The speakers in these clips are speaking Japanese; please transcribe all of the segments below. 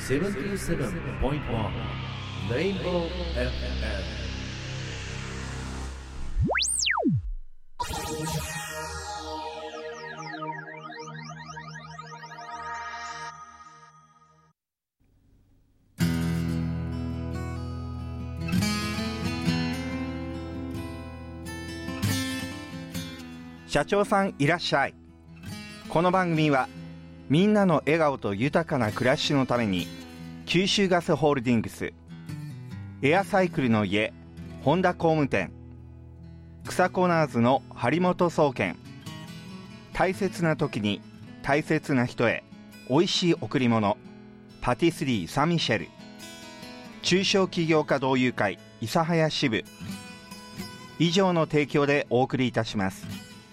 77.1 Rainbow FM。 社長さんいらっしゃい。この番組はみんなの笑顔と豊かな暮らしのために九州ガスホールディングス、エアサイクルの家本田工務店、草コナーズの張本総研、大切な時に大切な人へおいしい贈り物パティスリーサンミシェル、中小企業家同友会諫早支部以上の提供でお送りいたします。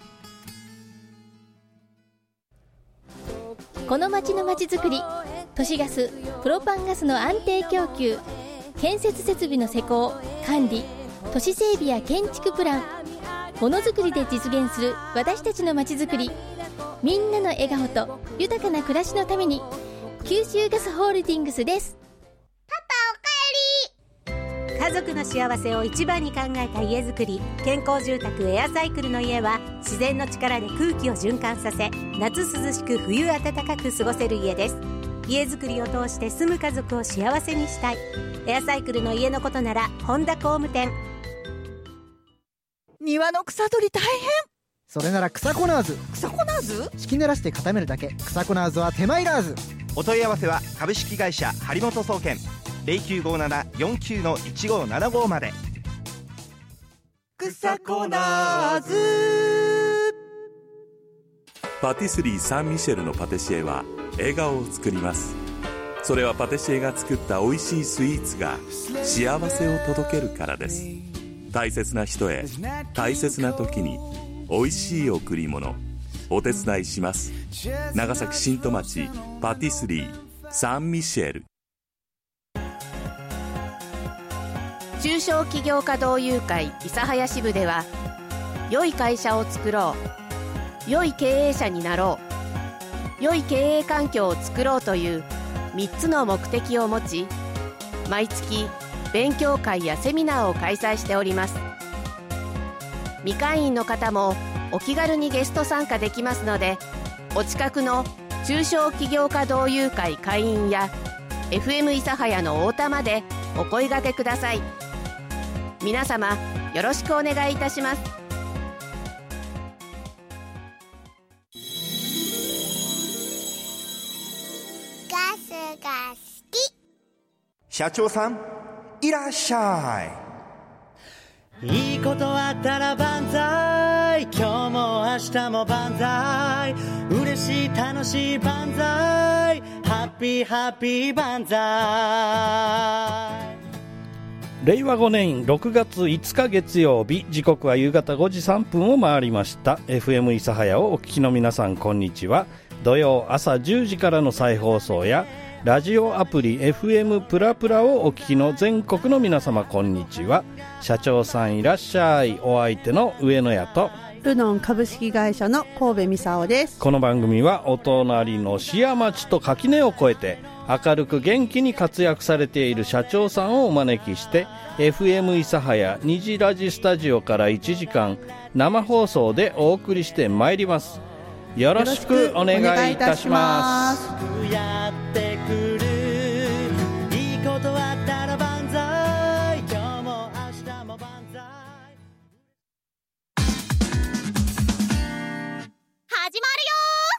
この町のまちづくり、都市ガス、プロパンガスの安定供給、建設設備の施工、管理、都市整備や建築プラン、ものづくりで実現する私たちのまちづくり、みんなの笑顔と豊かな暮らしのために九州ガスホールディングスです。 パパおかえり。家族の幸せを一番に考えた家づくり、健康住宅エアサイクルの家は自然の力で空気を循環させ、夏涼しく冬暖かく過ごせる家です。家づくりを通して住む家族を幸せにしたい。エアサイクルの家のことなら本田工務店。 庭の草取り大変。 それなら草コナーズ。 草コナーズ？ 敷き濡らして固めるだけ。草コナーズは手間いらず。 お問い合わせは株式会社張本総研 0957-49-1575 まで。 草コナーズ。 パティスリーサンミシェルのパティシエは笑顔を作ります。それはパティシエが作った美味しいスイーツが幸せを届けるからです。大切な人へ大切な時に美味しい贈り物、お手伝いします。長崎新戸町パティスリーサンミシェル。 中小企業家同友会諫早支部では、良い会社を作ろう、良い経営者になろう、良い経営環境を作ろうという3つの目的を持ち、毎月勉強会やセミナーを開催しております。未会員の方もお気軽にゲスト参加できますので、お近くの中小企業家同友会会員や FM 諫早の太田までお声掛けください。皆様よろしくお願いいたします。 ガスが好き。 社長さんいらっしゃい。いいことあったら万歳、今日も明日も万歳、嬉しい楽しい万歳、ハッピーハッピー万歳。 令和5年6月5日月曜日、時刻は夕方5時3分を回りました。 FM 諫早をお聞きの皆さん、こんにちは。土曜朝10時からの再放送やラジオアプリ FM プラプラをお聞きの全国の皆様、こんにちは。社長さんいらっしゃい。お相手の上野屋とルノン株式会社の神戸美沙夫です。 この番組はお隣の市や町と垣根を越えて明るく元気に活躍されている社長さんをお招きして、 FM 諫早虹ラジスタジオから1時間生放送でお送りしてまいります。よろしくお願いいたします。 やってくる、いいことあったら万歳、今日も明日も万歳。 始まるよ。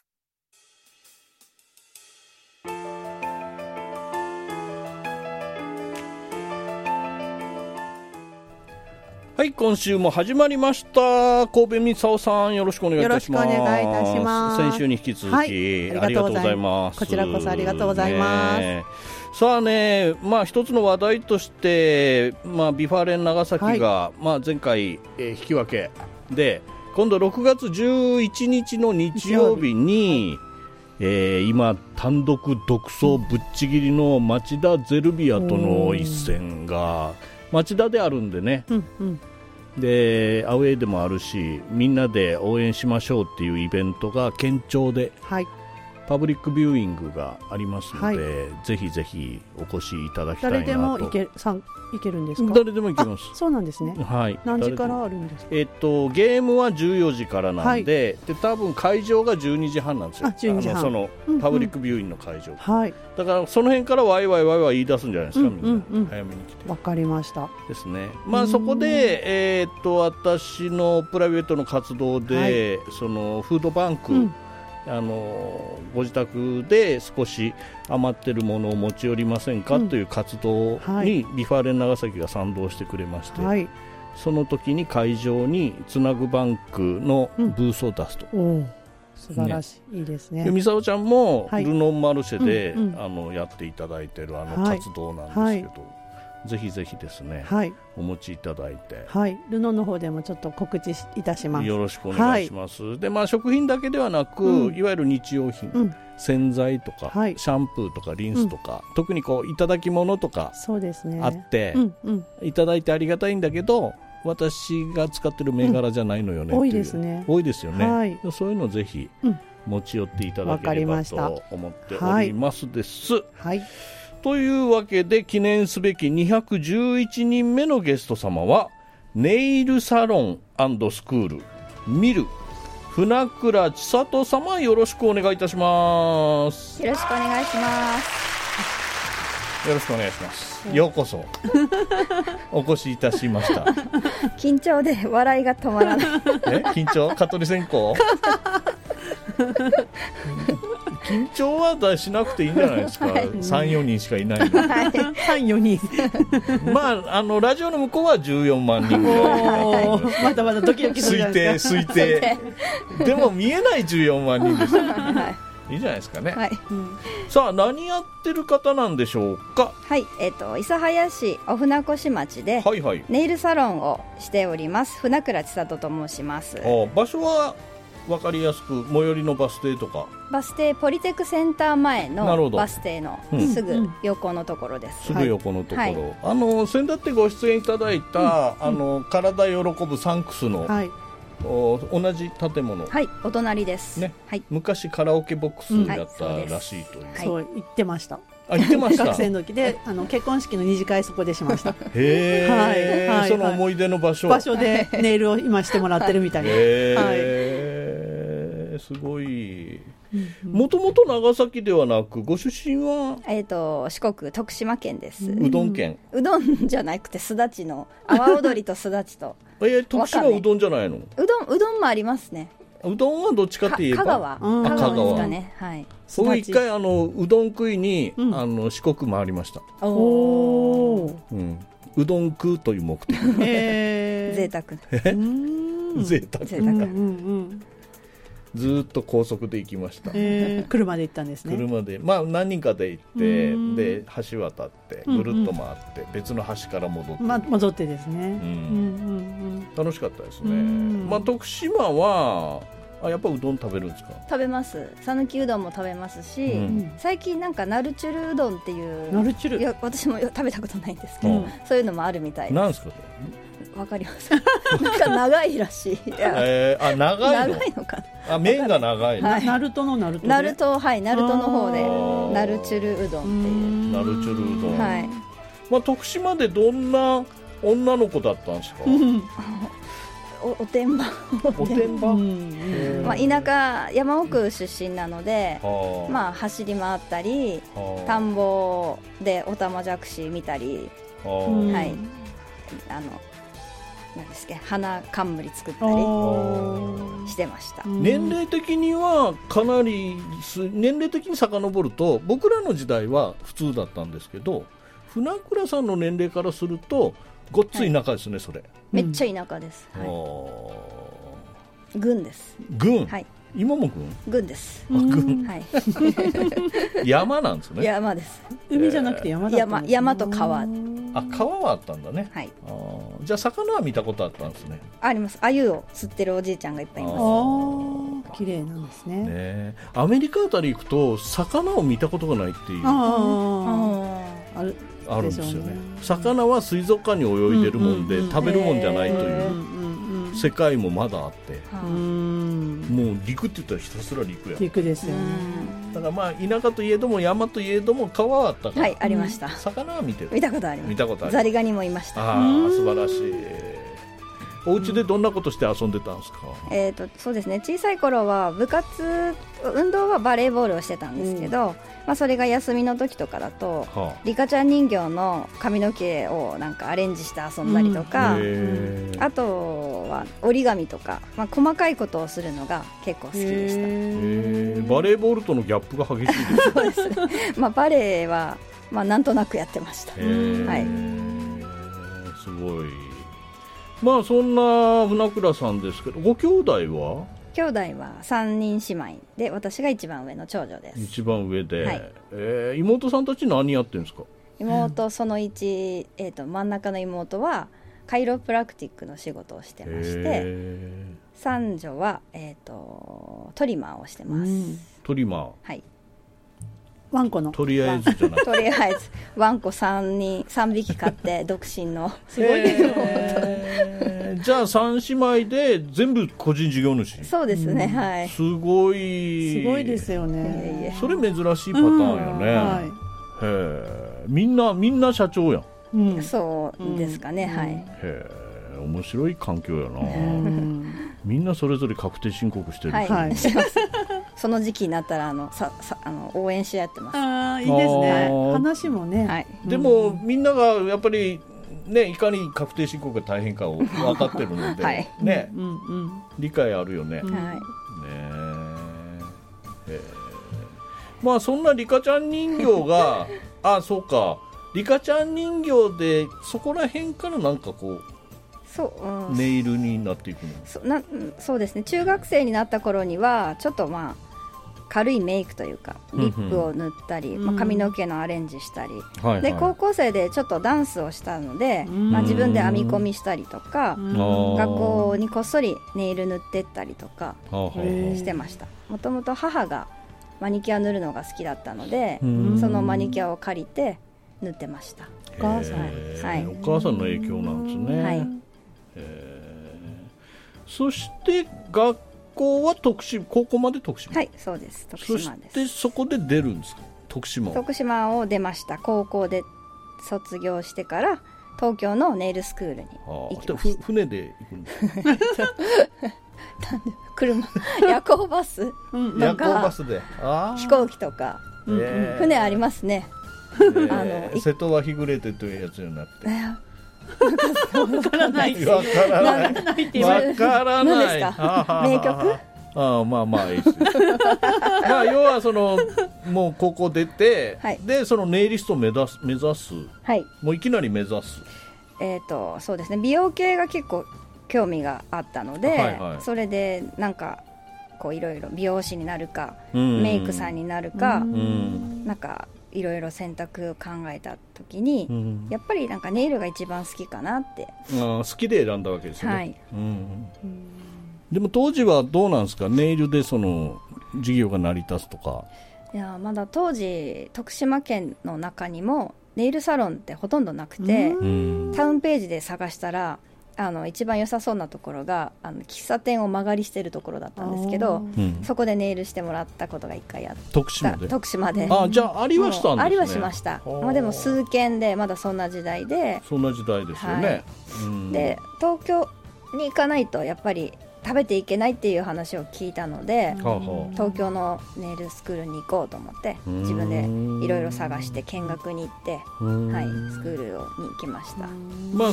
はい、今週も始まりました。神戸美沙夫さん、よろしくお願いいたします。 よろしくお願いいたします。 先週に引き続き、 はい、 ありがとうございます。 こちらこそありがとうございます。 さあね、一つの話題として、ビファレン長崎が、前回、引き分けで、今度6月11日の日曜日に今単独独走ぶっちぎりの町田ゼルビアとの一戦が町田であるんでね、でアウェーでもあるし、みんなで応援しましょうっていうイベントが県庁でパブリックビューイングがありますので、 はいぜひぜひお越しいただきたいなと。 誰でも行けるんですか？ 誰でも行けます。 そうなんですね。 はい、 何時からあるんですか？ ゲームは14時からなんで、で多分会場が12時半なんですよ。 12時半。 そのパブリックビューイングの会場、 はい。 だからその辺からワイワイ言い出すんじゃないですか、みんな早めに来て。 わかりましたですね。まあそこで私のプライベートの活動で、そのフードバンク、ご自宅で少し余ってるものを持ち寄りませんか、という活動にビファーレン長崎が賛同してくれまして、その時に会場につなぐバンクのブースを出すと。 素晴らしい、いいですね。 みさおちゃんもルノンマルシェで、やっていただいている活動なんですけど、ぜひぜひですね、お持ちいただいて、 ルノンの方でもちょっと告知いたします。 よろしくお願いします。で、食品だけではなく、いわゆる日用品、洗剤とか、シャンプーとかリンスとか、特にいただき物とかあって、いただいてありがたいんだけど、私が使ってる銘柄じゃないのよねっていう、 多いですね。 多いですよね。そういうのをぜひ持ち寄っていただければと思っておりますです。というわけで、記念すべき211人目のゲスト様は、ネイルサロン&スクールミル船倉千里様、よろしくお願いいたします。 よろしくお願いします。 よろしくお願いします。ようこそお越しいたしました。 緊張で笑いが止まらない。 緊張？蚊取り線香？緊張はしなくていいんじゃないですか。3、4人しかいないの。 3、4人。 ラジオの向こうは14万人ぐらい。 まだまだドキドキするじゃないですか。 推定。でも見えない14万人です。いいじゃないですかね。さあ、何やってる方なんでしょうか。 はい、諫早市お船越町でネイルサロンをしております船倉千里と申します。 場所は分かりやすく、最寄りのバス停とか。 バス停、ポリテクセンター前のバス停のすぐ横のところです。 すぐ横のところ、先だってご出演いただいた、体喜ぶサンクスの、同じ建物、 お隣ですね。 昔カラオケボックスやったらしいという。 そう言ってました。 言ってました。 学生の時で結婚式の二次会そこでしました。 へえ、その思い出の場所でネイルを今してもらってるみたいな。 すごい。もともと長崎ではなく、ご出身は四国徳島県です。 うどん県。 うどんじゃなくてすだちの阿波踊りとすだちと。 徳島うどんじゃないの？ うどんもありますね。 うどんはどっちかって言えば香川ですかね。 僕一回うどん食いに四国回りました。うどん食うという目的。 贅沢。 贅沢。ずっと高速で行きました。 車で行ったんですね。 車で、何人かで行って、で橋渡ってぐるっと回って、別の橋から戻って、 戻ってですね。 楽しかったですね。徳島はやっぱうどん食べるんですか？ 食べます。讃岐うどんも食べますし、最近なんかナルチュルうどんっていう、いや私も食べたことないんですけど、そういうのもあるみたいです。 なんですか？ わかります。なんか長いらしい。 長いのかな。 麺が長い。 ナルトの方でナルトの方でナルチュルうどんっていう。 ナルチュルうどん。徳島でどんな女の子だったんですか？ おてんば。田舎山奥出身なので、走り回ったり、田んぼでオタマジャクシ見たり、なんですか、花冠作ったりしてました。 年齢的にはかなり年齢的に遡ると、僕らの時代は普通だったんですけど、船倉さんの年齢からするとごっつい田舎ですね。それめっちゃ田舎です。郡です。 郡。今も郡です。 郡。山なんですね。 山です。 海じゃなくて山だったんですね。 山と川。 川はあったんだね。じゃあ魚は見たことあったんですね。 あります。鮎を釣ってるおじいちゃんがいっぱいいます。 綺麗なんですね。 アメリカあたり行くと魚を見たことがないっていう。あるんですよね。魚は水族館に泳いでるもんで、食べるもんじゃないという。 世界もまだあって、もう陸って言ったらひたすら陸や。 陸ですよね。 だからまあ田舎といえども山といえども川はあったから。 はい、ありました。 魚は見たことあります。 見たことある。 ザリガニもいました。 ああ、素晴らしい。お家でどんなことして遊んでたんですか？ そうですね、小さい頃は運動はバレーボールをしてたんですけど、それが休みの時とかだと、リカちゃん人形の髪の毛をなんかアレンジして遊んだりとか、あとは折り紙とか、細かいことをするのが結構好きでした。 バレーボールとのギャップが激しいですそうです、バレーは、なんとなくやってました。はい、 すごい。そんな船倉さんですけど、ご兄弟は？ 兄弟は3人姉妹で、私が一番上の長女です。 一番上で、はい。妹さんたち何やってるんですか？ 妹その1、真ん中の妹はカイロプラクティックの仕事をしてまして、三女は、トリマーをしてます。 トリマー、 はい。 ワンコのとりあえずじゃなくてとりあえずワンコ3匹飼って独身のすごいですね。 じゃあ3姉妹で全部個人事業主？ そうですね、はい。 すごいですよね。 それ珍しいパターンやね。みんな社長やん。そうですかね、はい。 面白い環境やな。みんなそれぞれ確定申告してる。 はい、してます。その時期になったら応援し合ってます。 ああ、いいですね。話もね。 はい。 でもみんながやっぱりね、いかに確定申告が大変かを分かってるので、はい、ね、理解あるよね。はい。ね。そんなリカちゃん人形がそうか、リカちゃん人形でそこら辺からなんかこう。ネイルになっていくの？ そうですね、中学生になった頃にはちょっと軽いメイクというかリップを塗ったり、髪の毛のアレンジしたり、で高校生でちょっとダンスをしたので、自分で編み込みしたりとか、学校にこっそりネイル塗ってったりとかしてました。もともと母がマニキュア塗るのが好きだったので、そのマニキュアを借りて塗ってました。 お母さん、はい、お母さんの影響なんですね。はい。そして学校は高校まで徳島？ はい、そうです、徳島です。 そしてそこで出るんですか？徳島を出ました。高校で卒業してから東京のネイルスクールに行きました。 船で行くんですか？ 車、夜行バス、 夜行バスで、 飛行機とか、船ありますね。 瀬戸は日暮れてというやつになって。 わからない。 わからない。 名曲？ いいですよ。要はもう高校出て、でそのネイリストを目指す。はい。もういきなり目指す。 そうですね。美容系が結構興味があったので、それでなんかこういろいろ美容師になるか、メイクさんになるか、なんか。いろいろ選択を考えた時に、やっぱりなんかネイルが一番好きかなって。 好きで選んだわけですよね。 はい。 でも当時はどうなんですか、ネイルでその事業が成り立つとか。 いや、まだ当時徳島県の中にもネイルサロンってほとんどなくて、タウンページで探したら一番良さそうなところが喫茶店を間借りしてるところだったんですけど、そこでネイルしてもらったことが1回あった。 徳島でじゃあありはしたんですね。 ありはしました。でも数件で、まだそんな時代で。 そんな時代ですよね。 で東京に行かないとやっぱり食べていけないっていう話を聞いたので、東京のネイルスクールに行こうと思って自分でいろいろ探して見学に行って、はい、スクールに行きました。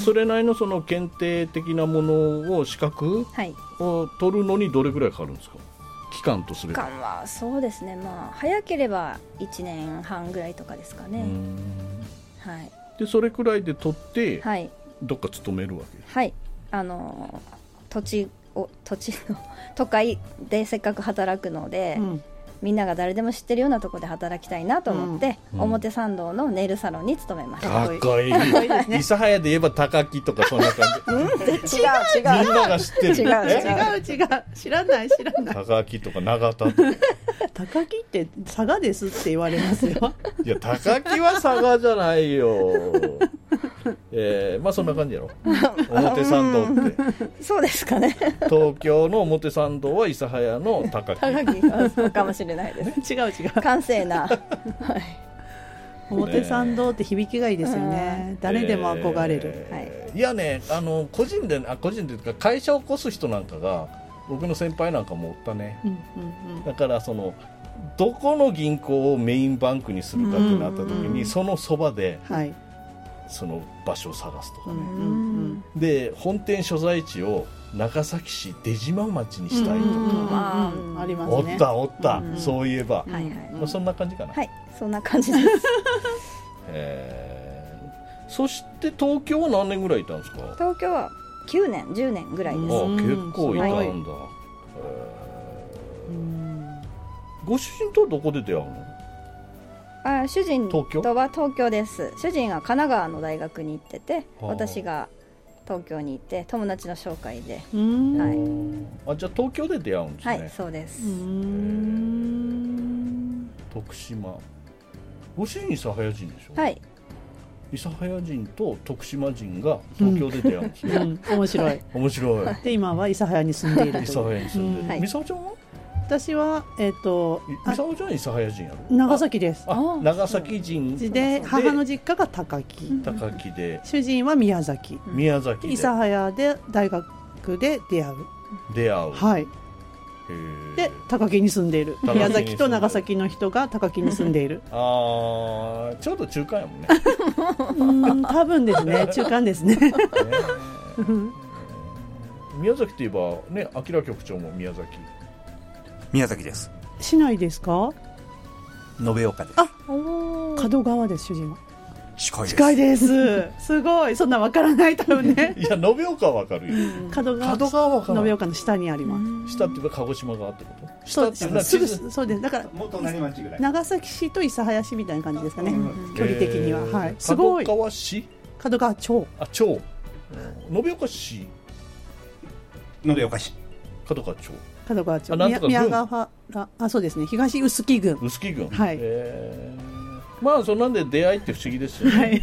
それなりのその検定的なものを資格を取るのにどれぐらいかかるんですか？期間とすれば。 期間はそうですね、早ければ1年半ぐらいとかですかね。はい。 でそれくらいで取って、 はい、 どっか勤めるわけ？ はい、都会でせっかく働くので、みんなが誰でも知ってるようなところで働きたいなと思って、表参道のネイルサロンに勤めました。 かっこいい。諫早で言えば高木とかそんな感じ。 違うみんなが知ってる。 違う知らない。 高木とか長田とか。 高木って佐賀ですって言われますよ。 いや高木は佐賀じゃないよ。 まあそんな感じやろ表参道ってそうですかね。 東京の表参道は諫早の高木そうかもしれないです。 違う閑静な、はい、 表参道って響きがいいですよね。誰でも憧れる、 いやね、個人でいうか会社を起こす人なんかが僕の先輩なんかもおったね、だからそのどこの銀行をメインバンクにするかってなった時に、そのそばで、その場所を探すとかね、で本店所在地を長崎市出島町にしたいとか、 ありますね。 おった、そういえば、まあ、そんな感じかな。 はい、そんな感じです。 そして東京は何年ぐらいいたんですか？ 東京は9年10年ぐらいです。 結構いたんだ。ご主人とはどこで出会うの？ 主人とは東京です。主人は神奈川の大学に行ってて、私が東京に行って友達の紹介で、 じゃあ東京で出会うんですね。 はい、そうです。 徳島、ご主人諫早人でしょ？ はい。 諫早人と徳島人が東京で出会うんですね。 面白い。 面白い。 で今は諫早に住んでいる。 諫早に住んでる。美沙ちゃんは？ 私は美沙ちゃんは諫早人やろ？ 長崎です。 長崎人で母の実家が高木。 高木で主人は宮崎。 宮崎で。 諫早で大学で出会う。はい。で高木に住んでいる。宮崎と長崎の人が高木に住んでいる。 ちょうど中間やもんね。 多分ですね、中間ですね。 宮崎といえばね、明局長も宮崎です。 市内ですか？ 延岡です。 門川です。主人は近いです。 すごい。そんなわからない多分ね。 いや延岡はわかるよ。 門川は延岡の下にあります。 下っていうか鹿児島側ってこと？ 下っていうのはそうです。だからもっと何町ぐらい？ 長崎市と諫早市みたいな感じですかね。距離的には、はい。すごい。 門川市？ 門川町。 町。延岡市。 延岡市。 門川町。 門川町。宮川原。そうですね。東臼杵郡。 臼杵郡。 はい。 まあそんなんで出会いって不思議ですよね。はい、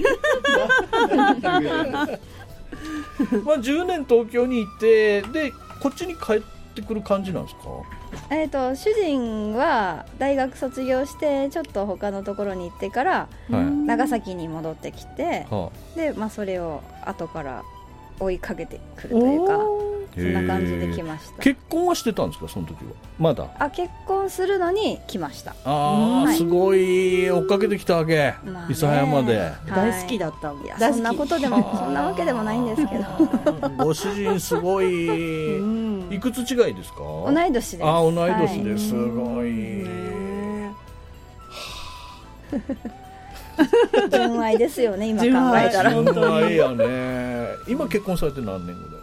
まあ10年東京にいて、でこっちに帰ってくる感じなんですか？ 主人は大学卒業してちょっと他のところに行ってから、長崎に戻ってきて、でまあそれを後から追いかけてくるというか、そんな感じで来ました。 結婚はしてたんですか、その時は？まだ。 結婚するのに来ました。 すごい追っかけてきたわけ、諫早まで。 大好きだった。 いや、そんなことでもそんなわけでもないんですけど。 ご主人すごい。いくつ違いですか？ 同い年です。 同い年ですごい。 純愛ですよね、今考えたら。 純愛やね。今結婚されて何年ぐらい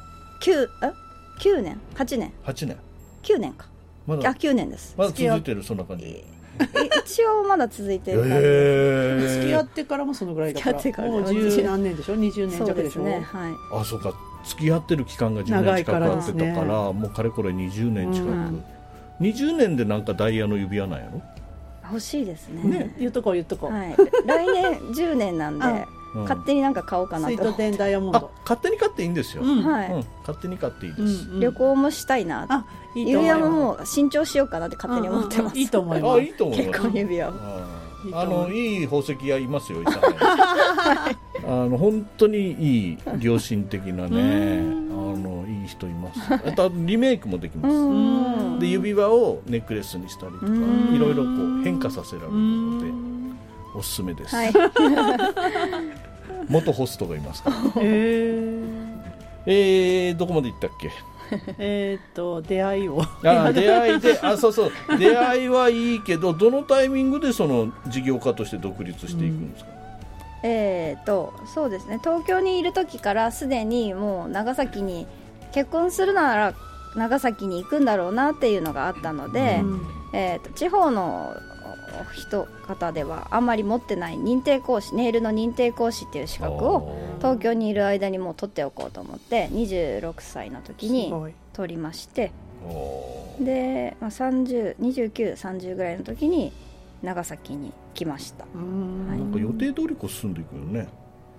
？9年8年 8年 9年か。まだ9年です。 まだ続いてる、そんな感じ。 一応まだ続いてる感じです。付き合ってからもそのぐらいだから。 付き合ってからもう10何年でしょ、20年弱でしょ。 そうですね、はい。 そうか、付き合ってる期間が10年近くあってたから、もうかれこれ20年近く。20年でなんかダイヤの指輪なんやろ？ 欲しいですね。 言っとこう。はい、 来年10年なんで勝手になんか買おうかなと。 スイート10ダイヤモンド。 勝手に買っていいんですよ。勝手に買っていいです。 旅行もしたいな。指輪ももう新調しようかなって勝手に思ってます。 いいと思います。 いいと思います。 結婚指輪を。 いい宝石屋いますよ。本当にいい良心的なね、いい人います。あとリメイクもできます。で指輪をネックレスにしたりとか、いろいろこう変化させられるのでおすすめです。元ホストがいますから。どこまで行ったっけ？ 出会いを出会いでそう出会いはいいけど、どのタイミングでその事業家として独立していくんですか？ そうですね、東京にいる時からすでにもう長崎に結婚するなら長崎に行くんだろうなっていうのがあったので、地方の方ではあんまり持ってない認定講師、ネイルの認定講師っていう資格を東京にいる間にもう取っておこうと思って26歳の時に取りまして、で、29、30ぐらいの時に長崎に来ました。 なんか予定通り進んでいくよね。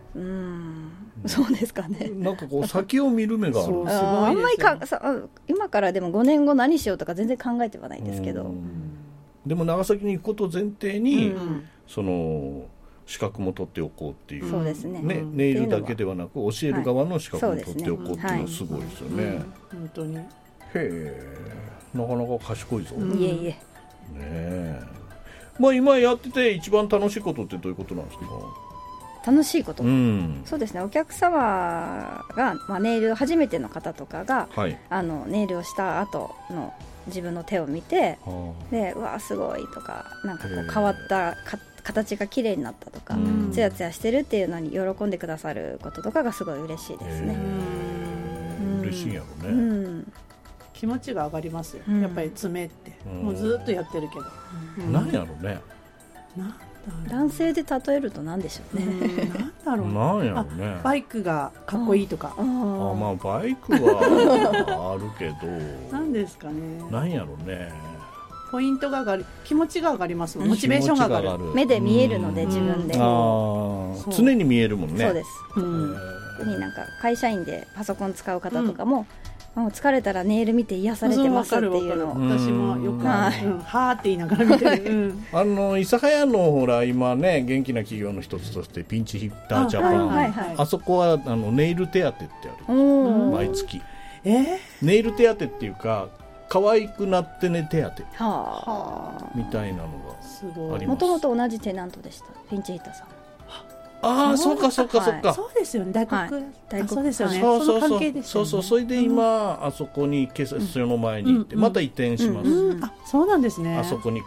そうですかね。 なんかこう先を見る目がある。 あんまり今からでも5年後何しようとか全然考えてはないんですけど。 でも長崎に行くことを前提に、その資格も取っておこうっていう。 そうですね。 ネイルだけではなく教える側の資格も取っておこうっていうのはすごいですよね。 本当に。へえ、なかなか賢いぞ。 いえいえ。 ねえ。まあ今やってて一番楽しいことってどういうことなんですか？ 楽しいこと、そうですね、お客様が、ネイル初めての方とかが、ネイルをした後の自分の手を見て、でうわすごいとか、なんかこう変わった形が綺麗になったとか、ツヤツヤしてるっていうのに喜んでくださることとかがすごい嬉しいですね。 嬉しいんやろね。 気持ちが上がりますよ、やっぱり爪って、もうずっとやってるけど、 何やろね。 男性で例えると何でしょうね。 なんだろう。 なんやろね。 バイクがかっこいいとか。 まあバイクはあるけど。 なんですかね。 なんやろね。 ポイントが上がる、気持ちが上がりますもん。モチベーションが上がる。 目で見えるので自分で。 常に見えるもんね。 そうです。特になんか会社員でパソコン使う方とかも。疲れたらネイル見て癒されてますっていうのを私もよくはーって言いながら見てる。 諫早のほら今ね元気な企業の一つとしてピンチヒッタージャパン、あそこはネイル手当ってある、毎月。ネイル手当っていうか可愛くなってね手当みたいなのがあります。 もともと同じテナントでした、ピンチヒッターさん。 そうかそうですよね、大黒、そうですよね、 その関係ですよね。それで今あそこに決算の前に行ってまた移転します。 そうなんですね。 あそこに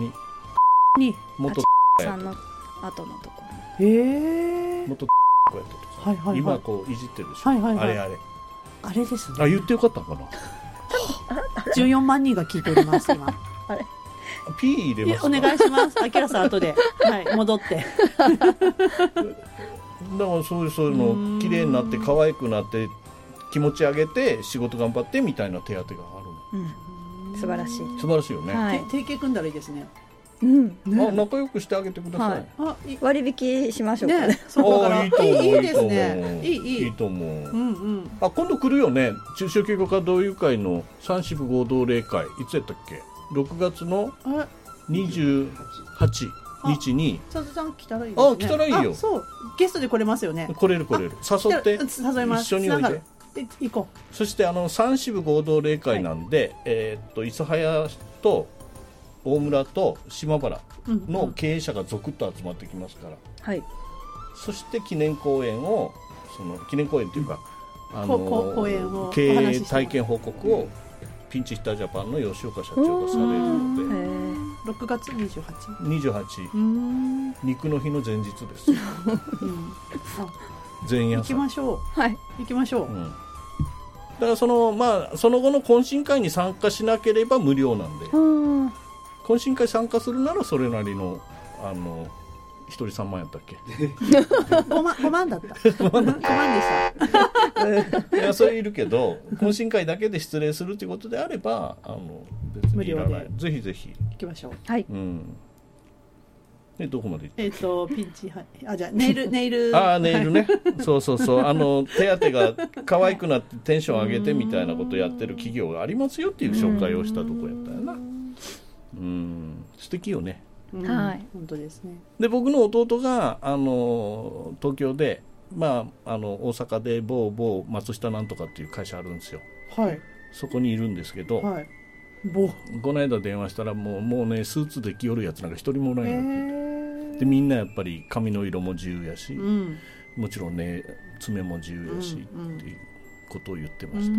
元さんの後のところ。 元こうやったとか、今こういじってるでしょ。 あれですね。 言ってよかったかな。 14万人が聞いております今。 P 入れますか。 お願いします。あきらさん後で、戻って。 だからそういうの綺麗になって可愛くなって気持ち上げて仕事頑張ってみたいな手当がある。 素晴らしい。 素晴らしいよね。 提携組んだらいいですね。 仲良くしてあげてください。 割引しましょうかね。 いいですね。いいと思う。今度来るよね。中小企業家同友会の3支部合同例会、いつやったっけ？6月の28日に。 佐々さん来たらいいですね。 来たらいいよ。 そう、ゲストで来れますよね。 来れる。誘って誘います。 一緒においで。 行こう。そして3支部合同例会なんで、諫早と大村と島原の経営者が続々と集まってきますから。そして記念講演を記念講演というか経営体験報告をピンチヒッタージャパンの吉岡社長がされるので、 6月 28肉の日の前日です前夜行きましょう。行きましょう。 だからその後の懇親会に参加しなければ無料なんで、懇親会参加するならそれなりの1人3万やったっけ 5万だった。5万でした。 いやそれいるけど懇親会だけで失礼するということであれば別にいらない。ぜひぜひ行きましょう。 どこまでピンチじゃあネイルネイルね。そう手当が可愛くなってテンション上げてみたいなことやってる企業がありますよっていう紹介をしたとこやったよな。素敵よね。 本当ですね。 で僕の弟が東京で大阪で某松下なんとかっていう会社あるんですよ。そこにいるんですけど、この間電話したらもうねスーツで着よるやつなんか一人もおらんよってでみんなやっぱり髪の色も自由やし、もちろんね爪も自由やし、っていうことを言ってました。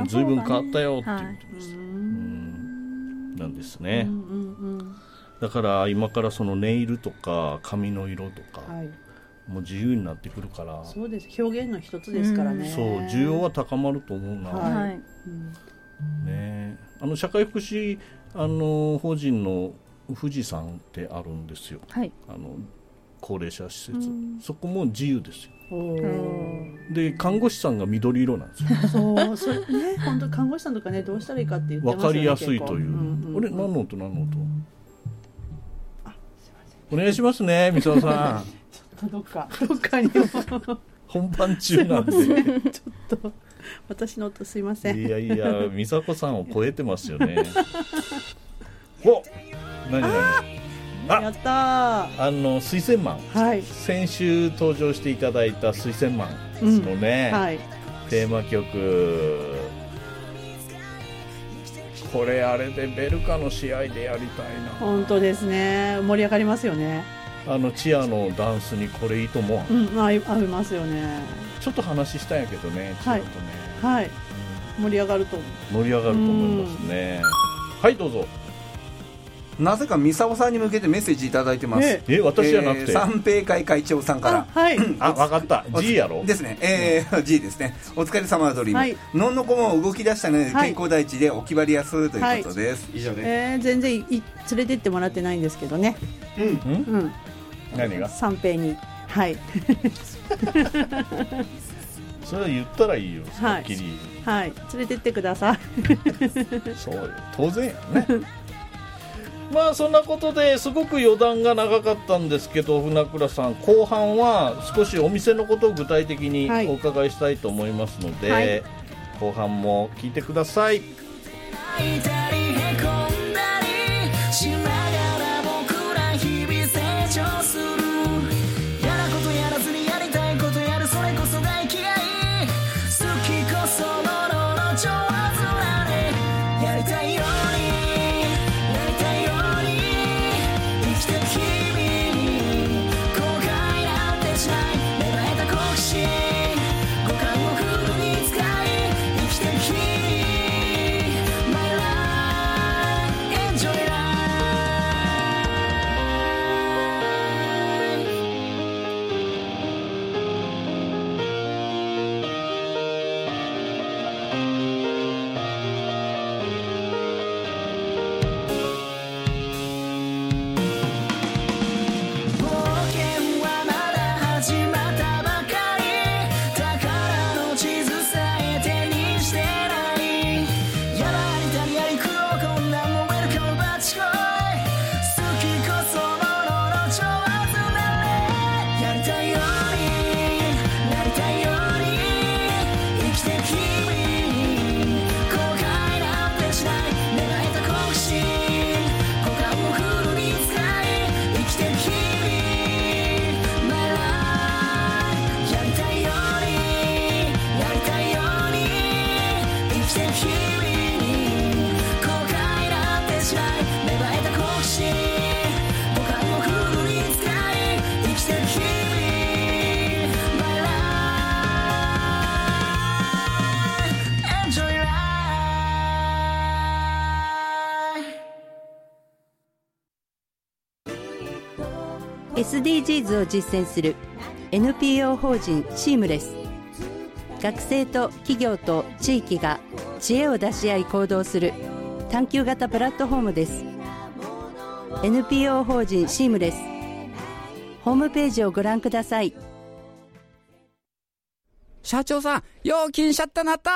ずいぶん変わったよって言ってました。なんですね。だから今からそのネイルとか髪の色とか、もう自由になってくるから。 そうです。表現の一つですからね。 そう需要は高まると思うな。ね、社会福祉法人の富士山ってあるんですよ。高齢者施設、そこも自由ですよ。で看護師さんが緑色なんですよ。 そうね、本当看護師さんとかねどうしたらいいかって言ってますよね。 分かりやすいという。何の音？お願いしますね、三沢さん。 とどっかにも本番中なんでちょっと私の音すいません。 いやいや美佐子さんを超えてますよねお、何やった水仙マン、 はい、 先週登場していただいた水仙マンのね、はい、テーマ曲、これあれでベルカの試合でやりたいな。 本当ですね、盛り上がりますよね。 チアのダンスにこれいいと思う、 合いますよね。 ちょっと話したんやけどね、チアとね、 はい、盛り上がると思いますね。はい、どうぞ。 なぜか三沢さんに向けてメッセージいただいてます。 私じゃなくて、 三平会会長さんから。 はい。 分かった。G やろ。 ですね。G ですね。お疲れ様ドリーム。のんのこも動き出したので健康第一でお決まりやすということです。以上です。 全然連れてってもらってないんですけどね。 何が？ 三平に。はい。 それは言ったらいいよ。はっきり。 はい。連れてってください。 そうよ。当然やね。まあそんなことですごく余談が長かったんですけど、船倉さん、後半は少しお店のことを具体的にお伺いしたいと思いますので、後半も聞いてください。 SDGs を実践する NPO 法人シームレス。学生と企業と地域が知恵を出し合い行動する探究型プラットフォームです。 NPO 法人シームレス、ホームページをご覧ください。 社長さん、料金シャッターなったー。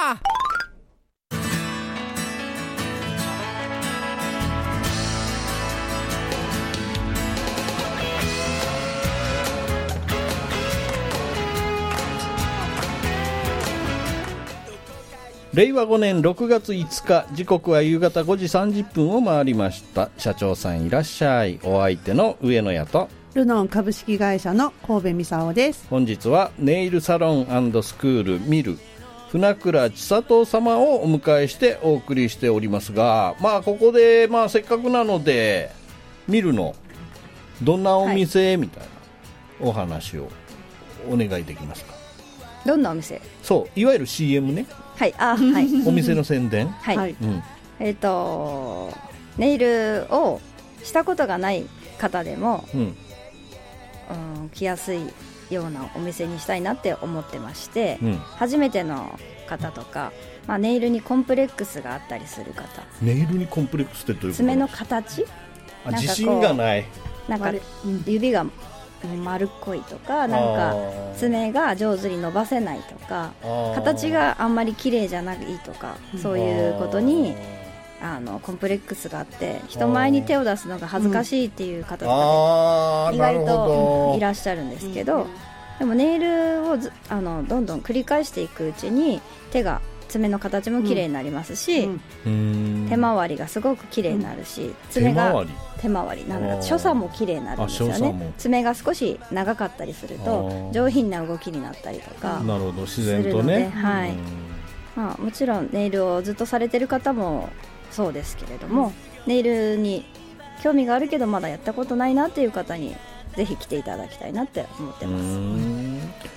令和5年6月5日、時刻は夕方5時30分を回りました。社長さんいらっしゃい。お相手の上野屋とルノン株式会社の神戸美沙夫です。 本日はネイルサロン&スクールミル船倉千里様をお迎えしてお送りしておりますが、まあここでせっかくなのでミルのどんなお店みたいなお話をお願いできますか。 どんなお店？ そう、いわゆる CM ね。 はい、はい、 お店の宣伝。 はい、ネイルをしたことがない方でも、来やすいようなお店にしたいなって思ってまして、初めての方とか、ネイルにコンプレックスがあったりする方。 ネイルにコンプレックスってどういうこと？ 爪の形、 自信がない、 なんか指が丸っこいとか、なんか爪が上手に伸ばせないとか、形があんまり綺麗じゃないとか、そういうことにコンプレックスがあって人前に手を出すのが恥ずかしいっていう方が、意外といらっしゃるんですけど、でもネイルをどんどん繰り返していくうちに爪の形も綺麗になりますし、手回りがすごく綺麗になるし、爪が手回りなんだ、所作も綺麗になるんですよね。爪が少し長かったりすると上品な動きになったりとかするので、 なるほど、自然とね、 はい、もちろんネイルをずっとされてる方もそうですけれども、ネイルに興味があるけどまだやったことないなっていう方にぜひ来ていただきたいなって思ってます。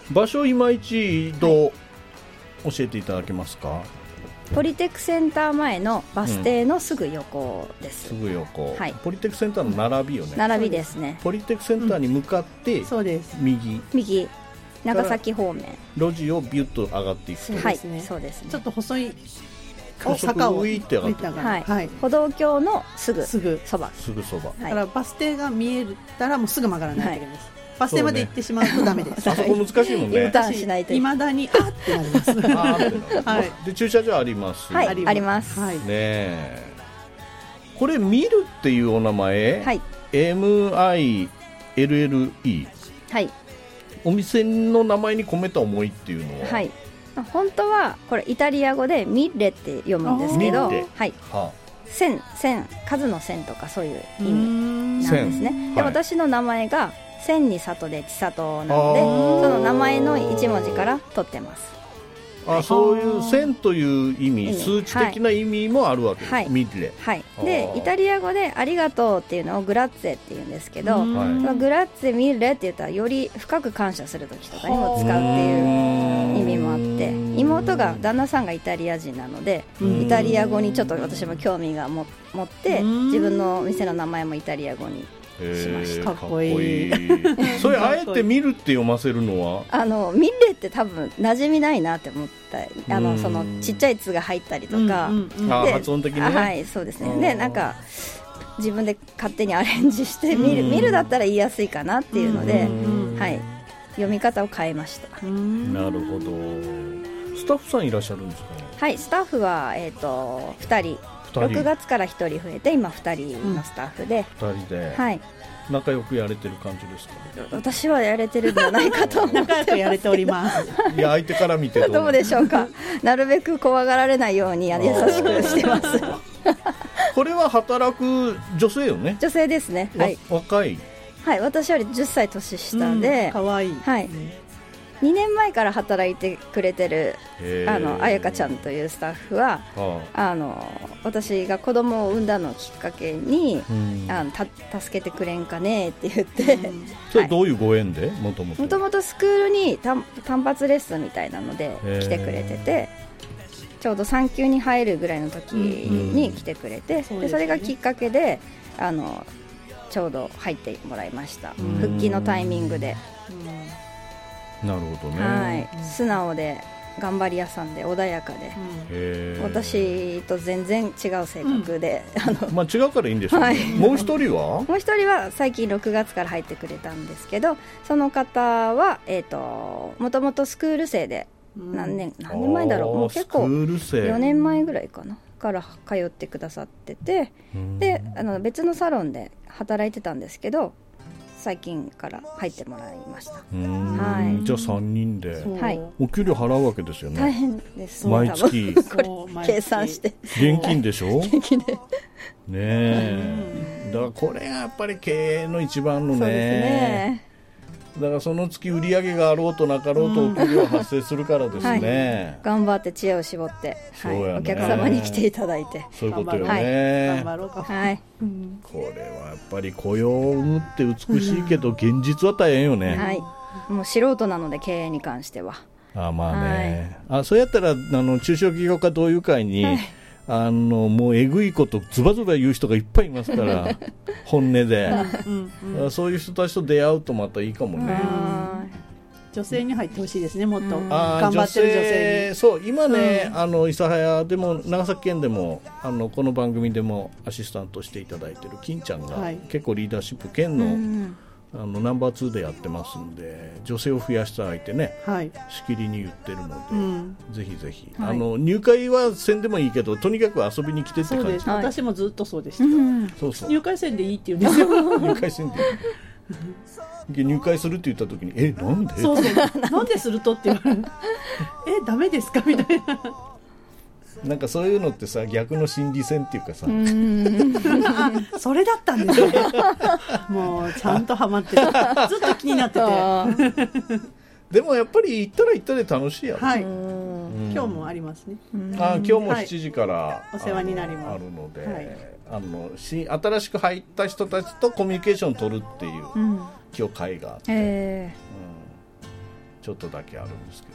場所今一度教えていただけますか？ ポリテックセンター前のバス停のすぐ横です。 すぐ横、 はい、 ポリテックセンターの並びよね。 並びですね。 ポリテックセンターに向かって、 そうです。 右長崎方面路地をビュッと上がっていく。 はい、そうですね。 ちょっと細い坂を上って上がっていく。 はい、歩道橋のすぐそば。 だからバス停が見えたらもうすぐ曲がらないといけないです。バス停まで行ってしまうとダメです。 あそこ難しいもんね。 Uターンしないと。 未だにあってなります。 はい。で駐車場あります。 はい、あります。 ね。これミルっていうお名前。 はい。 MILLE。 はい。 お店の名前に込めた思いっていうのは。 はい。本当はこれイタリア語でミッレって読むんですけど、はい。線、数の線とかそういう意味なんですね。で、私の名前が千に里で千里なので、その名前の一文字から取ってます。 そういう線という意味、数値的な意味もあるわけです。ミッレ。 はい。で、イタリア語でありがとうっていうのをグラッツェって言うんですけど、グラッツェミッレって言ったらより深く感謝する時とかにも使うっていう意味もあって、妹が旦那さんがイタリア人なので、イタリア語にちょっと私も興味が持って自分の店の名前もイタリア語にしました。 かっこいい。 それあえて見るって読ませるのはミッレって多分馴染みないなって思った。そのちっちゃい「つ」が入ったりとか、 発音的にね。 はい、そうですね。でなんか自分で勝手にアレンジして見るだったら言いやすいかなっていうので、はい、読み方を変えました。 なるほど。スタッフさんいらっしゃるんですか？ はい、スタッフは2人。6月から1人増えて今2人のスタッフで、 2人で、 はい、 仲良くやれてる感じですか？ 私はやれてるんじゃないかと思ってます。 仲良くやれております。 いや、相手から見てどうでしょうか。なるべく怖がられないように優しくしてます。 これは働く女性よね？ 女性ですね。はい、 若い。 はい、私より10歳年下で、 かわいい。 はい。2年前から働いてくれてるあやかちゃんというスタッフは、私が子供を産んだのをきっかけに、助けてくれんかねって言って、 それどういうご縁で？もともとスクールに単発レッスンみたいなので来てくれてて、ちょうど産休に入るぐらいの時に来てくれて、でそれがきっかけでちょうど入ってもらいました。復帰のタイミングで。 なるほどね。 はい、素直で頑張り屋さんで穏やかで、私と全然違う性格で、 まあ違うからいいんでしょうね。もう一人は最近6月から入ってくれたんですけど、その方はもともとスクール生で何年前だろう、もう結構4年前ぐらいかなから通ってくださってて、で別のサロンで働いてたんですけど、最近から入ってもらいました。はい。 じゃあ3人で、 はい、 お給料払うわけですよね。 大変ですね。 毎月これ計算して現金でしょ？ 現金で。 ねえ。だからこれがやっぱり経営の一番のね。 そうですね。 だからその月売り上げがあろうとなかろうとお給料発生するからですね。 はい、頑張って知恵を絞って、はい、お客様に来ていただいて。 そういうことよね。 頑張ろうか。 はい。 これはやっぱり雇用を生むって美しいけど、現実は大変よね。 はい。もう素人なので経営に関しては。 まあね。そうやったら中小企業家同友会に、もうえぐいことズバズバ言う人がいっぱいいますから本音で、そういう人たちと出会うとまたいいかもね。 女性に入ってほしいですね。もっと頑張ってる女性に。 そう今ね、諫早でも長崎県でもこの番組でもアシスタントしていただいてる金ちゃんが、結構リーダーシップ県のナンバー2でやってますんで、女性を増やした相手ね、はい、しきりに言ってるので、ぜひぜひ、はい、入会はせんでもいいけど、とにかく遊びに来てって感じ。そうです、 はい、私もずっとそうでした、そうそう、入会せんでいいって言うんですよ入会せんでいい入会するって言った時になんでそうなんでするとって言われるダメですかみたいななんかそういうのってさ、逆の心理戦っていうかさ、 それだったんですよもうちゃんとハマってたずっと気になっててでもやっぱり行ったら行ったで楽しいやろ、 はい、今日もありますね。 今日も7時から、はい、 お世話になります。 あるので、はい、新しく入った人たちとコミュニケーションを取るっていう、今日会があって、ちょっとだけあるんですけ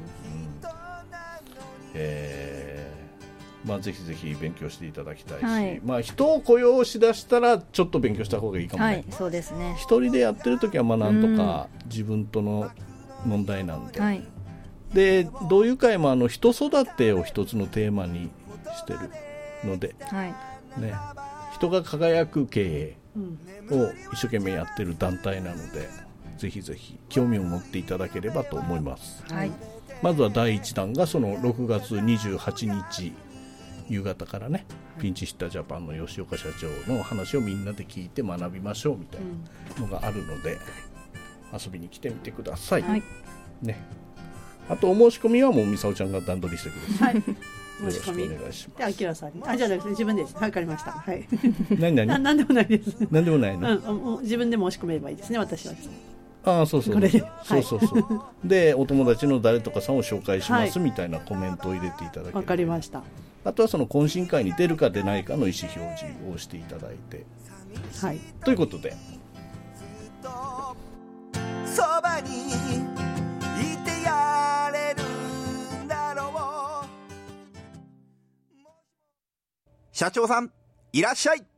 ど、ぜひぜひ勉強していただきたいし、はい、人を雇用しだしたらちょっと勉強した方がいいかもね、はい、 そうですね。 一人でやってる時はなんとか自分との問題なんで、はい、で同友会も人育てを一つのテーマにしてるので、はいね、人が輝く経営を一生懸命やってる団体なので、ぜひぜひ興味を持っていただければと思います、はい、まずは第1弾がその6月28日夕方からね、ピンチヒッタージャパンの吉岡社長の話をみんなで聞いて学びましょうみたいなのがあるので、遊びに来てみてください、はいね、あとお申し込みはもうみさおちゃんが段取りしてください、はい、 申し込みお願いします。で、あきらさんに、じゃあ自分で分かりました、はい、 何なんでもないです。 何でもないの、 自分で申し込めばいいですね、私は。 そうそうで、お友達の誰とかさんを紹介しますみたいなコメントを入れていただければ、 分かりました。 あとはその懇親会に出るか出ないかの意思表示をしていただいて、はい、ということで、そばにいてやれるんだろう。 社長さんいらっしゃい。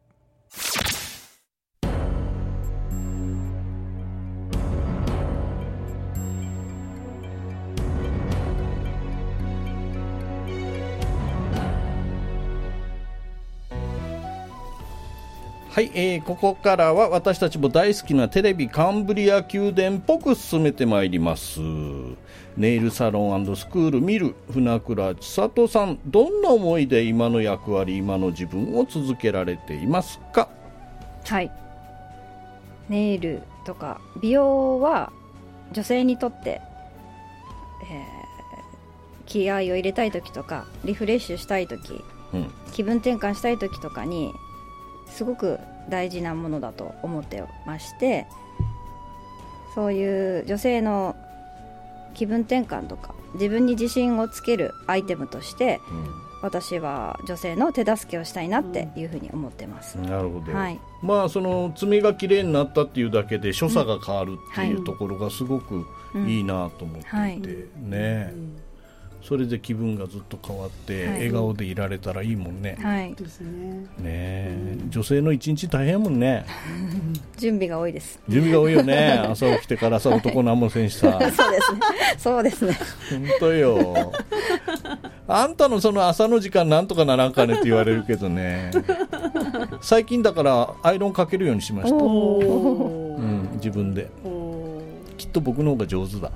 はい、ここからは私たちも大好きなテレビカンブリア宮殿っぽく進めてまいります。ネイルサロン&スクールミル船倉千里さん、どんな思いで今の役割、今の自分を続けられていますか？ はい、ネイルとか美容は女性にとって、気合を入れたい時とかリフレッシュしたい時、気分転換したい時とかにすごく大事なものだと思ってまして、そういう女性の気分転換とか自分に自信をつけるアイテムとして、私は女性の手助けをしたいなっていうふうに思ってます、 なるほど、はい、その爪が綺麗になったっていうだけで所作が変わるっていうところがすごくいいなと思っていて、ね、それで気分がずっと変わって笑顔でいられたらいいもんね、 はいですね。 ね、女性の一日大変やもんね準備が多いです。 準備が多いよね朝起きてからさ、男何もせんしさそうですね、そうですね、 本当よあんたのその朝の時間なんとかならんかねって言われるけどね最近だからアイロンかけるようにしました、自分で。きっと僕の方が上手だ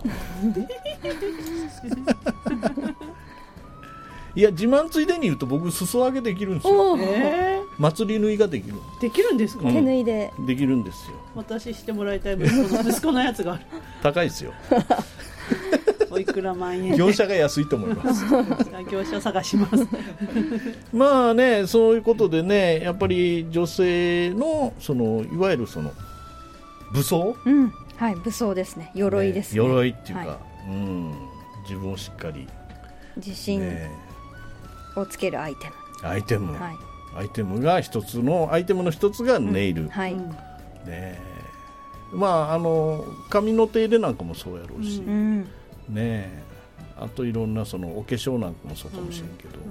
いや、自慢ついでに言うと僕裾上げできるんですよ、祭り縫いができる。 できるんですか？ 手縫いでできるんですよ。 私してもらいたい息子のやつがある高いですよおいくら万円業者が安いと思います業者探しますまあね、そういうことでね、やっぱり女性のそのいわゆるその武装、 はい、武装ですね、鎧ですね、 鎧っていうか、自分をしっかり自信をつけるアイテム、 アイテムが一つのアイテムの一つがネイル、髪の手入れなんかもそうやろうし、あといろんなそのお化粧なんかもそうかもしれんけど、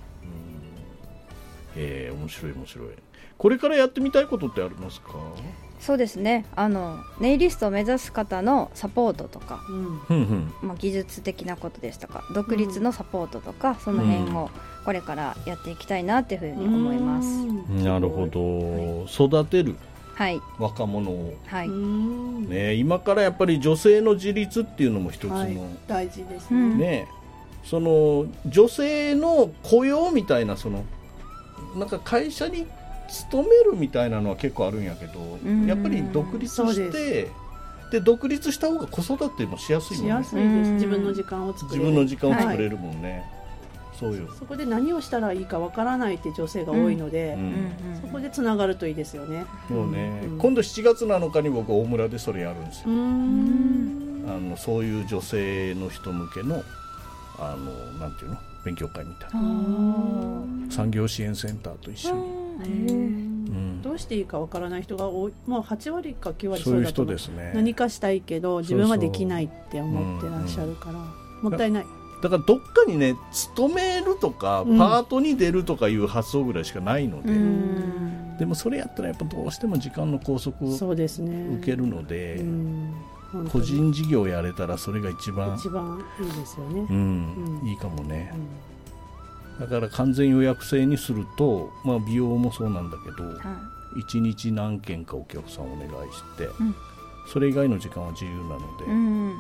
面白い面白い。これからやってみたいことってありますか？ そうですね、ネイリストを目指す方のサポートとか、技術的なことですとか独立のサポートとか、その辺をこれからやっていきたいなっていうふうに思います。 なるほど、育てる、 若者を、 はい今からやっぱり女性の自立っていうのも一つの、 大事ですね。 その女性の雇用みたいな、そのなんか会社に勤めるみたいなのは結構あるんやけど、やっぱり独立してで独立した方が子育てもしやすいもんね。 しやすいです。自分の時間を作れるもんね。そうよ。 そこで何をしたらいいかわからないって女性が多いので、そこでつながるといいですよね。 そうね。今度7月7日に僕大村でそれやるんですよ。そういう女性の人向けのなんていうの、勉強会みたいな、産業支援センターと一緒に。 どうしていいかわからない人が多い、もう8割か9割そういう人ですね。 何かしたいけど自分はできないって思ってらっしゃるから、もったいない。 だからどっかにね、勤めるとかパートに出るとかいう発想ぐらいしかないので、でもそれやったらやっぱどうしても時間の拘束を受けるので、個人事業やれたらそれが一番いいですよね。 いいかもね。だから完全予約制にすると、美容もそうなんだけど、1日何件かお客さんお願いして、それ以外の時間は自由なので、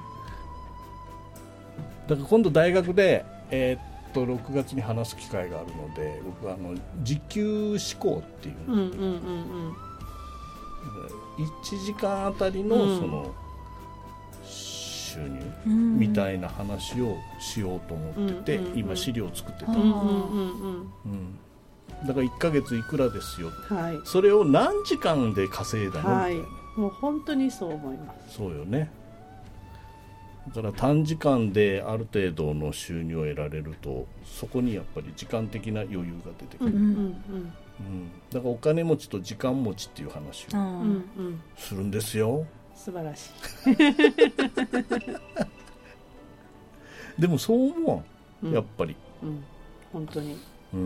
だから今度大学で、6月に話す機会があるので、僕は時給志向っていう、1時間あたりのその収入みたいな話をしようと思ってて、今資料を作ってた。だから1ヶ月いくらですよ、それを何時間で稼いだのみたいな。 もう本当にそう思います。 そうよね。だから短時間である程度の収入を得られると、そこにやっぱり時間的な余裕が出てくる。だからお金持ちと時間持ちっていう話をするんですよ。 素晴らしい。でもそう思う、やっぱり、 本当に。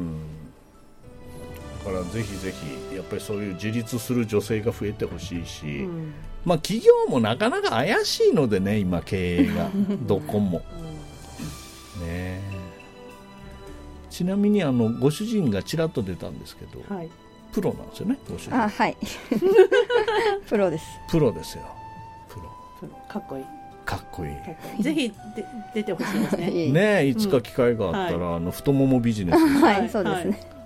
だからぜひぜひやっぱりそういう自立する女性が増えてほしいし、企業もなかなか怪しいのでね、今経営がどこも、ね。ちなみにご主人がちらっと出たんですけど、プロなんですよね、ご主人。 はいプロです。 プロですよ。プロかっこいい。 かっこいい。ぜひ出てほしいですね。 ね、いつか機会があったら、太ももビジネス。 はい、そうですね。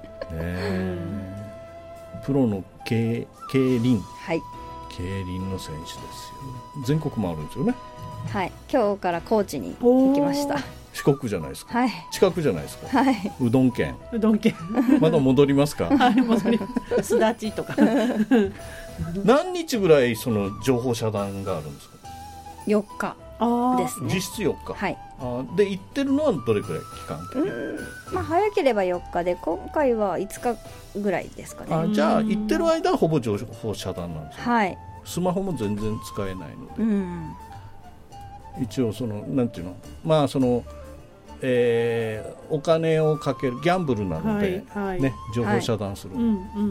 プロの競輪、 競輪の選手ですよ。全国もあるんですよね。 はい、今日から高知に行きました。 四国じゃないですか。近くじゃないですか。うどん県。まだ戻りますか。 戻ります。すだちとか。 何日ぐらいその情報遮断があるんですか。 4日ですね。 実質4日。で行ってるのはどれくらい期間？ 早ければ4日で、今回は5日ぐらいですかね。 じゃあ行ってる間はほぼ情報遮断なんですよ。スマホも全然使えないので、一応そのなんていうの、そのお金をかけるギャンブルなので、情報遮断する。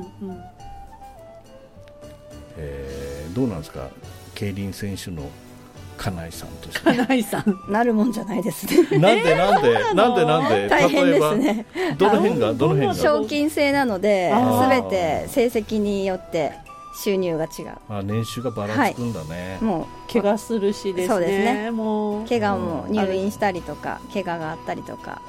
どうなんですか、競輪選手の金井さんとして。 金井さんなるもんじゃないですね。 なんで大変ですね。 どの辺が賞金制なので、全て成績によって収入が違う。 年収がばらつくんだね。 もう怪我するしですね。 そうですね。 もう怪我も入院したりとか、怪我があったりとか、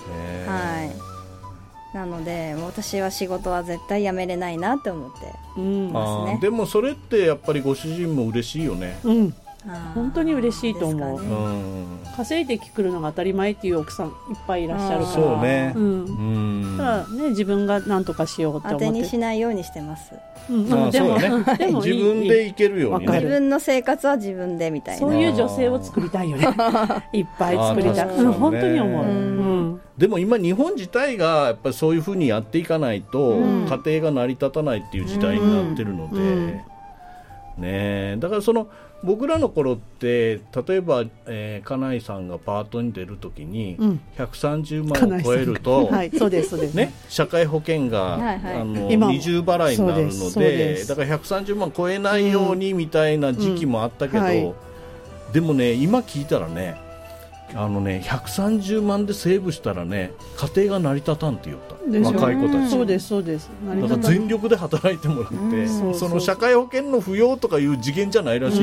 なので私は仕事は絶対辞めれないなって思ってますね。 でもそれってやっぱりご主人も嬉しいよね。 本当に嬉しいと思う。稼いでくるのが当たり前っていう奥さんいっぱいいらっしゃるから。 そうね。 ただね、自分が何とかしようって思って。 当てにしないようにしてます。 でも自分でいけるようにね。 自分の生活は自分でみたいな。 そういう女性を作りたいよね。いっぱい作りたい。本当に思う。 でも今日本自体がやっぱりそういうふうにやっていかないと家庭が成り立たないっていう時代になってるので、ね。だからその僕らの頃って例えば、金井さんがパートに出るときに130万を超えると、ね、社会保険が、二重払いになるので、だから130万超えないようにみたいな時期もあったけど、でもね、今聞いたらね、 130万でセーブしたらね家庭が成り立たんって言った若い子たち。 そうですそうです。 だから全力で働いてもらって、その社会保険の扶養とかいう次元じゃないらしい、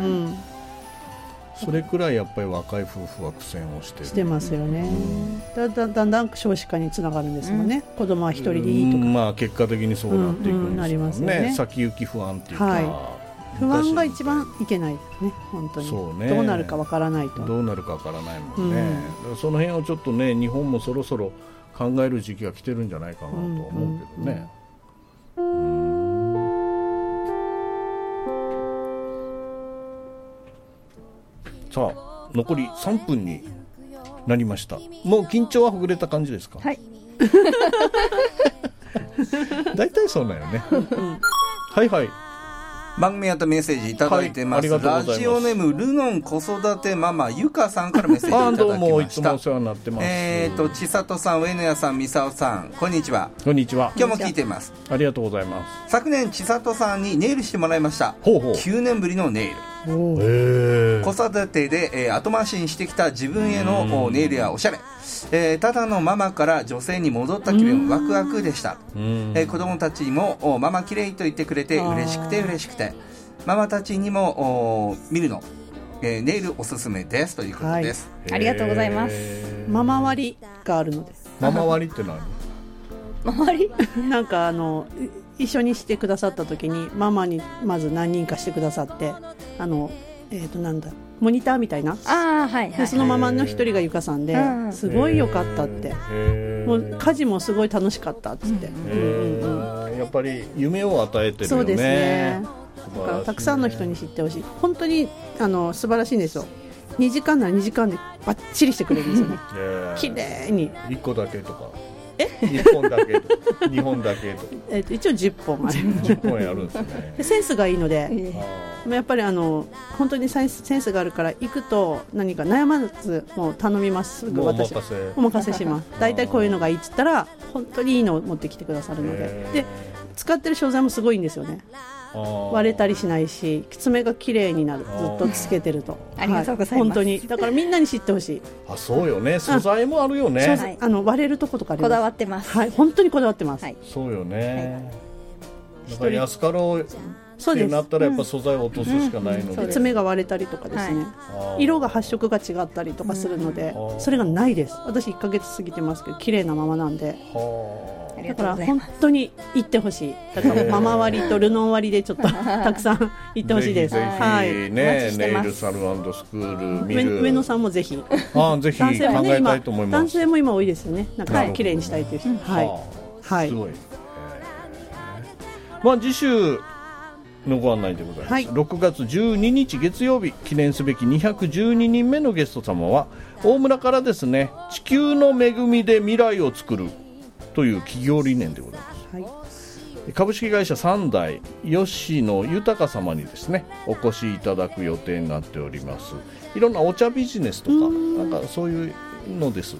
それくらいやっぱり若い夫婦は苦戦をしてますよね、だんだん少子化につながるんですもんね、子供は一人でいいとか、 まあ、結果的にそうなっていくんですよね、先行き不安っていうか、 不安が一番いけないですね、本当に。そうね、どうなるかわからないと。 どうなるかわからないもんね、その辺をちょっとね日本もそろそろ考える時期が来てるんじゃないかなと思うけどね、さあ残り3分になりました。もう緊張はほぐれた感じですか？ はいだいたいそうなんよねはいはい、 番組宛てメッセージいただいてます、ラジオネームルノン子育てママゆかさんからメッセージいただきました。 どうもいつもお世話になってます。 千里さん、上野屋さん、みさおさん、こんにちは。 こんにちは。 今日も聞いています。 ありがとうございます。 昨年千里さんにネイルしてもらいました。9年ぶりのネイル。子育てで、後回しにしてきた自分へのネイルやおしゃれ、ただのママから女性に戻った気分、ワクワクでした。子供たちにもママ綺麗と言ってくれて嬉しくてママたちにも見るの、ネイルおすすめですということです、 ありがとうございます。 ママ割があるので。 ママ割って何？ ママ割なんか一緒にしてくださった時にママにまず何人かしてくださってなんだモニターみたいな、でそのママの一人がゆかさんで、すごい良かったって、もう家事もすごい楽しかったっつって、 やっぱり夢を与えてるよね。 そうですね。だからたくさんの人に知ってほしい。本当に素晴らしいんですよ。2時間なら2時間でバッチリしてくれるんですよね綺麗に。 1個だけとか1本だけとか2本だけとか一応10本ある 10本あるんですね。 でセンスがいいので、やっぱり本当にセンスがあるから行くと何か悩まずもう頼みます。すぐ私お任せします。大体こういうのがいいっつったら本当にいいのを持ってきてくださるので、使ってる商材もすごいんですよね。割れたりしないし爪が綺麗になる、ずっとつけてるとありがとうございます。 本当にだからみんなに知ってほしい。 そうよね、素材もあるよね。 割れるとことかあります。 こだわってます。 本当にこだわってます。 そうよね、だから安かろうってなったらやっぱ素材を落とすしかないので、 爪が割れたりとかですね、色が発色が違ったりとかするので、それがないです。私1ヶ月過ぎてますけど綺麗なままなんで、だから本当に行ってほしい。だからママ割りとルノン割りでちょっとたくさん行ってほしいです。 ぜひね、ネイルサロン&スクール見る上野さんもぜひ。ぜひ考えたいと思います。男性も今多いですよね。なんか綺麗にしたいという人。 すごい。次週のご案内でございます、6月12日月曜日、記念すべき212人目のゲスト様は大村からですね、地球の恵みで未来を作るという企業理念でございます、株式会社三代吉野豊様にですねお越しいただく予定になっております。いろんなお茶ビジネスとかなんかそういうのです。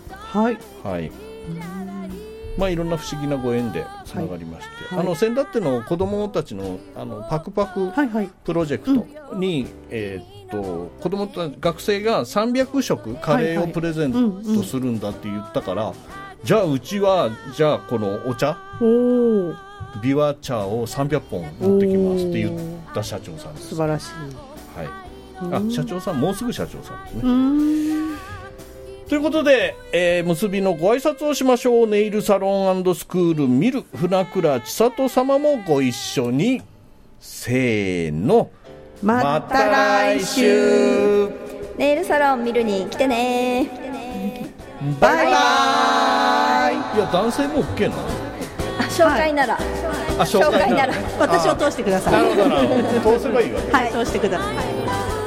いろんな不思議なご縁でつながりまして、先だっての子どもたちのパクパクプロジェクトに、子どもたち学生が300食カレーをプレゼントするんだって言ったから、じゃあうちはこのお茶ビワ茶を300本持ってきますって言った社長さんです。 素晴らしい、 社長さんもうすぐ社長さんですね。ということで、結びのご挨拶をしましょう。ネイルサロン&スクール見る船倉千里様もご一緒に。せーの、また来週。 ネイルサロン見るに来てね。 バイバイ。いや男性も OK なの？ 紹介なら、 紹介なら私を通してください。 なるほど通せばいいわけ。 通してください。